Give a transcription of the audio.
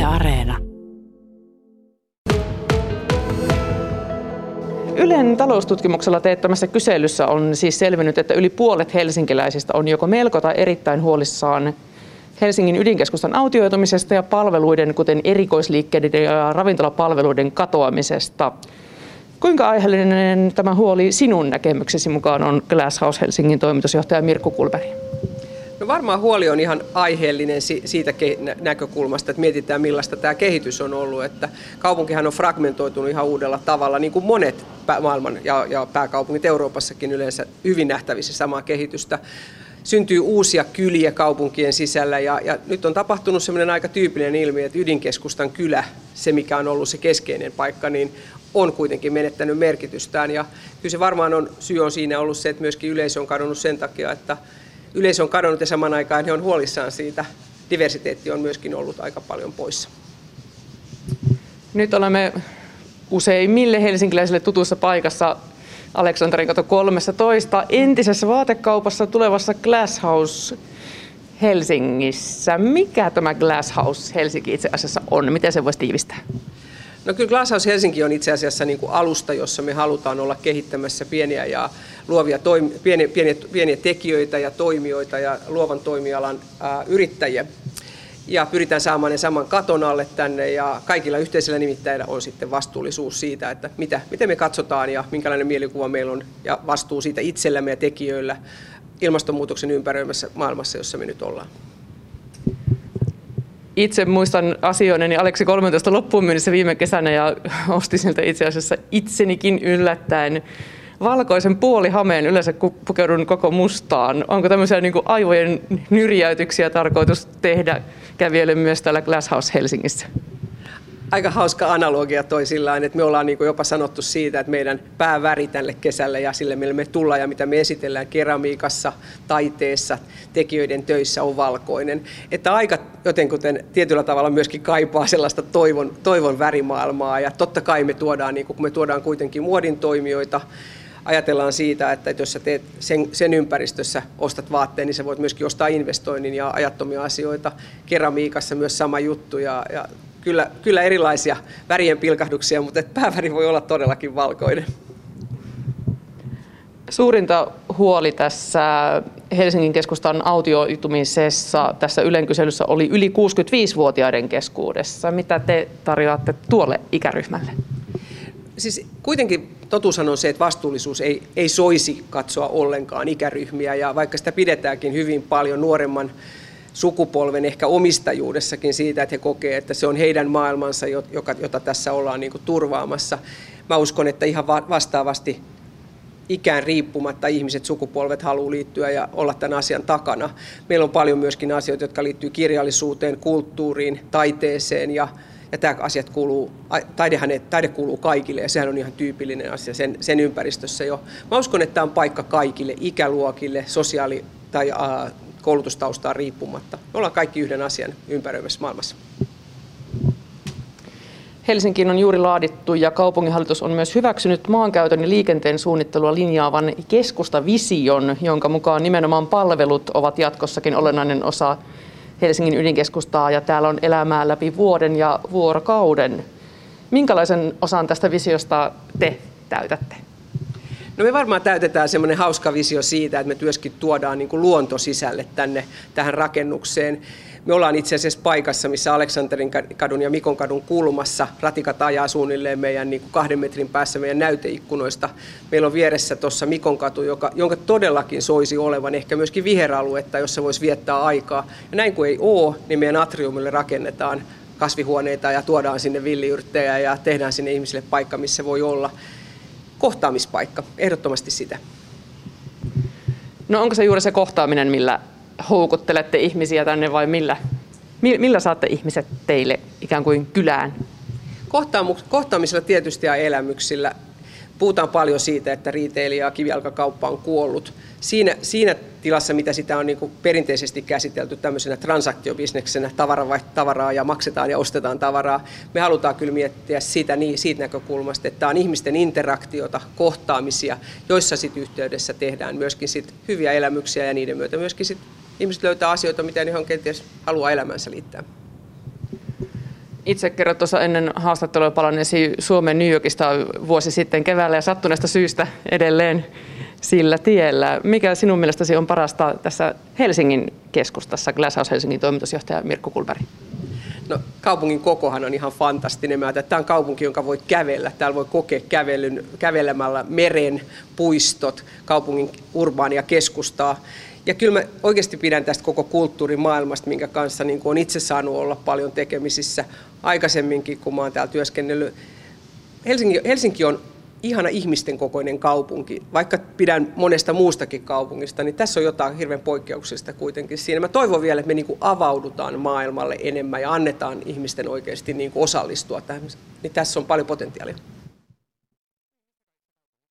Yle Areena. Ylen taloustutkimuksella teettämässä kyselyssä on siis selvinnyt, että yli puolet helsinkiläisistä on joko melko tai erittäin huolissaan Helsingin ydinkeskustan autioitumisesta ja palveluiden, kuten erikoisliikkeiden ja ravintolapalveluiden katoamisesta. Kuinka aiheellinen tämä huoli sinun näkemyksesi mukaan on Glass House Helsingin toimitusjohtaja Mirkku Kullberg? No varmaan huoli on ihan aiheellinen siitä näkökulmasta, että mietitään millaista tämä kehitys on ollut. Että kaupunkihan on fragmentoitunut ihan uudella tavalla, niin kuin monet maailman ja pääkaupungit Euroopassakin yleensä hyvin nähtävissä samaa kehitystä. Syntyy uusia kyliä kaupunkien sisällä ja nyt on tapahtunut sellainen aika tyypillinen ilmiö, että ydinkeskustan kylä, se mikä on ollut se keskeinen paikka, niin on kuitenkin menettänyt merkitystään. Ja kyllä se varmaan syy on siinä ollut se, että myöskin yleisö on kadonnut sen takia, että yleisö on kadonnut ja saman aikaan he on huolissaan siitä. Diversiteetti on myöskin ollut aika paljon poissa. Nyt olemme useimmille helsinkiläisille tutussa paikassa Aleksanterinkato 13, entisessä vaatekaupassa tulevassa Glass House Helsingissä. Mikä tämä Glass House Helsinki itse asiassa on? Miten se voisi tiivistää? No kyllä Glass House Helsinki on itse asiassa niin kuin alusta, jossa me halutaan olla kehittämässä pieniä ja luovia pieniä tekijöitä ja toimijoita ja luovan toimialan yrittäjiä. Ja pyritään saamaan ne saman katon alle tänne ja kaikilla yhteisillä nimittäjillä on sitten vastuullisuus siitä, että miten me katsotaan ja minkälainen mielikuva meillä on ja vastuu siitä itsellämme ja tekijöillä ilmastonmuutoksen ympäröimässä maailmassa, jossa me nyt ollaan. Itse muistan asioineni Aleksi 13 loppuun myynnissä viime kesänä ja ostin siltä itse asiassa itsenikin yllättäen valkoisen puolihameen, yleensä pukeudun koko mustaan. Onko tämmöisiä niin kuin aivojen nyrjäytyksiä tarkoitus tehdä kävijöille myös täällä Glass House Helsingissä? Aika hauska analogia toi sillain, että me ollaan niin kuin jopa sanottu siitä, että meidän pääväri tälle kesälle ja sille millä me tullaan ja mitä me esitellään keramiikassa, taiteessa, tekijöiden töissä on valkoinen. Että aika jotenkuten tietyllä tavalla myöskin kaipaa sellaista toivon värimaailmaa ja totta kai me tuodaan, niin kun me tuodaan kuitenkin muodin toimijoita, ajatellaan siitä, että jos sä teet sen ympäristössä, ostat vaatteen, niin sä voit myöskin ostaa investoinnin ja ajattomia asioita. Keramiikassa myös sama juttu ja kyllä erilaisia värien pilkahduksia, mutta pääväri voi olla todellakin valkoinen. Suurinta huoli tässä Helsingin keskustan autioitumisessa tässä Ylen kyselyssä oli yli 65-vuotiaiden keskuudessa. Mitä te tarjoatte tuolle ikäryhmälle? Siis kuitenkin totuushan on se, että vastuullisuus ei soisi katsoa ollenkaan ikäryhmiä ja vaikka sitä pidetäänkin hyvin paljon nuoremman sukupolven ehkä omistajuudessakin siitä, että he kokee, että se on heidän maailmansa, jota tässä ollaan niin kuin turvaamassa. Mä uskon, että ihan vastaavasti ikään riippumatta ihmiset, sukupolvet haluaa liittyä ja olla tämän asian takana. Meillä on paljon myöskin asioita, jotka liittyy kirjallisuuteen, kulttuuriin, taiteeseen ja tämä asiat kuuluu, taide kuuluu kaikille ja sehän on ihan tyypillinen asia sen ympäristössä jo. Mä uskon, että tämä on paikka kaikille ikäluokille, sosiaali- tai koulutustaustaan riippumatta. Me ollaan kaikki yhden asian ympäröimässä maailmassa. Helsinkiin on juuri laadittu ja kaupunginhallitus on myös hyväksynyt maankäytön ja liikenteen suunnittelua linjaavan keskustavision, jonka mukaan nimenomaan palvelut ovat jatkossakin olennainen osa Helsingin ydinkeskustaa ja täällä on elämää läpi vuoden ja vuorokauden. Minkälaisen osan tästä visiosta te täytätte? No me varmaan täytetään semmoinen hauska visio siitä, että me myöskin tuodaan niin kuin luonto sisälle tähän rakennukseen. Me ollaan itse asiassa paikassa, missä Aleksanterin kadun ja Mikon kadun kulmassa ratikat ajaa suunnilleen meidän niin kuin 2 metrin päässä meidän näyteikkunoista. Meillä on vieressä tuossa Mikon katu, jonka todellakin soisi olevan ehkä myöskin viheraluetta, jossa voisi viettää aikaa. Ja näin kuin ei ole, niin meidän atriumille rakennetaan kasvihuoneita ja tuodaan sinne villiyrttejä ja tehdään sinne ihmisille paikka, missä voi olla. Kohtaamispaikka, ehdottomasti sitä. No onko se juuri se kohtaaminen, millä houkuttelette ihmisiä tänne vai millä saatte ihmiset teille ikään kuin kylään? Kohtaamisella tietysti ja elämyksillä. Puhutaan paljon siitä, että retail ja kivijalkakauppa on kuollut. Siinä tilassa, mitä sitä on niin kuin perinteisesti käsitelty tämmöisenä transaktiobisneksenä, tavaraa ja maksetaan ja ostetaan tavaraa, me halutaan kyllä miettiä siitä näkökulmasta, että tämä on ihmisten interaktiota, kohtaamisia, joissa sitten yhteydessä tehdään myöskin sit hyviä elämyksiä ja niiden myötä myöskin sit ihmiset löytää asioita, mitä he kenties haluaa elämänsä liittää. Itse kerroit tuossa ennen haastattelua palanneesi Suomen New Yorkista vuosi sitten keväällä ja sattuneesta syystä edelleen sillä tiellä. Mikä sinun mielestäsi on parasta tässä Helsingin keskustassa, Glasshouse Helsingin toimitusjohtaja Mirkku Kulberg? No, kaupungin kokohan on ihan fantastinen. Tämä on kaupunki, jonka voi kävellä. Täällä voi kokea kävelemällä meren, puistot, kaupungin urbaania keskustaa. Ja kyllä mä oikeasti pidän tästä koko kulttuurimaailmasta, minkä kanssa niin olen itse saanut olla paljon tekemisissä aikaisemminkin, kun mä oon täällä työskennellyt. Helsinki on ihana ihmisten kokoinen kaupunki. Vaikka pidän monesta muustakin kaupungista, niin tässä on jotain hirveän poikkeuksellista kuitenkin siinä. Mä toivon vielä, että me niin kuin avaudutaan maailmalle enemmän ja annetaan ihmisten oikeasti niin kuin osallistua tähän. Niin tässä on paljon potentiaalia.